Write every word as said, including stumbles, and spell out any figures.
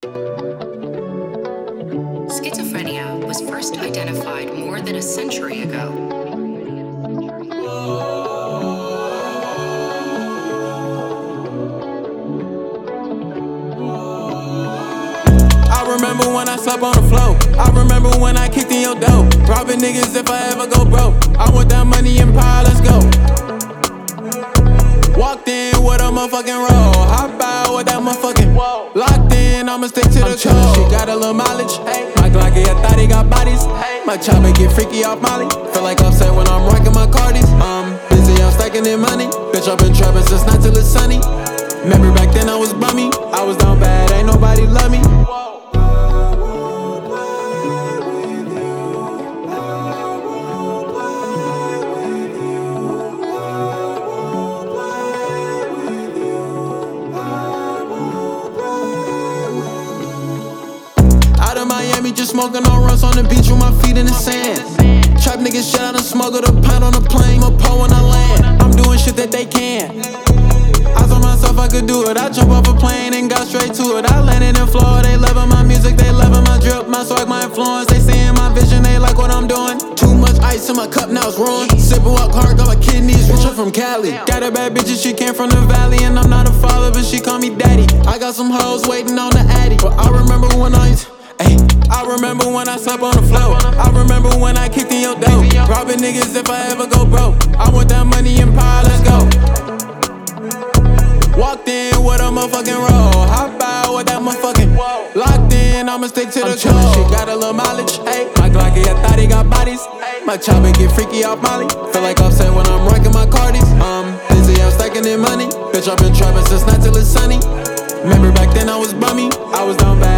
Schizophrenia was first identified more than a century ago. I remember when I slept on the floor. I remember when I kicked in your door. Robbing niggas if I ever go broke. I want that money and power, let's go. Walked in with a motherfucking roll. Hop out with that motherfucking locked in, I'ma stick to the code. She got a little mileage. My Glocky, I thought he got bodies. My chopper get freaky off Molly. Feel like I'm upset when I'm rocking my Cardis. I'm busy, I'm stacking in money. Bitch, I've been trapping since not till it's sunny. Remember back then I was bummy. I was down bad, ain't nobody love me. Out of Miami, just smoking on runs on the beach with my feet in the sand. Trap niggas shit, I done smuggled a pound on a plane. A pole when I land. I'm doing shit that they can. I told myself I could do it. I jump off a plane and got straight to it. I landed in Florida, they loving my music, they loving my drip, my swag, my influence. They seeing my vision, they like what I'm doing. Too much ice in my cup, now it's ruined. Sipping up hard, got my kidneys rich. I'm from Cali. Got a bad bitch and she came from the valley. And I'm not a father, but she call me daddy. I got some hoes waiting on the addy. But I remember when I Ay, I remember when I slept on the floor. I remember when I kicked in your door. Robbing niggas if I ever go broke. I want that money and power, let's go. Walked in with a motherfucking roll. Hop out with that motherfucking locked in, I'ma stick to the code. She got a little mileage. Ay, my Glocky, I thought he got bodies. My chopper get freaky off Molly. Feel like I'm upset when I'm rocking my Cardis. I'm busy, I'm stacking in money. Bitch, I've been trapping since not till it's sunny. Remember back then I was bummy. I was down bad.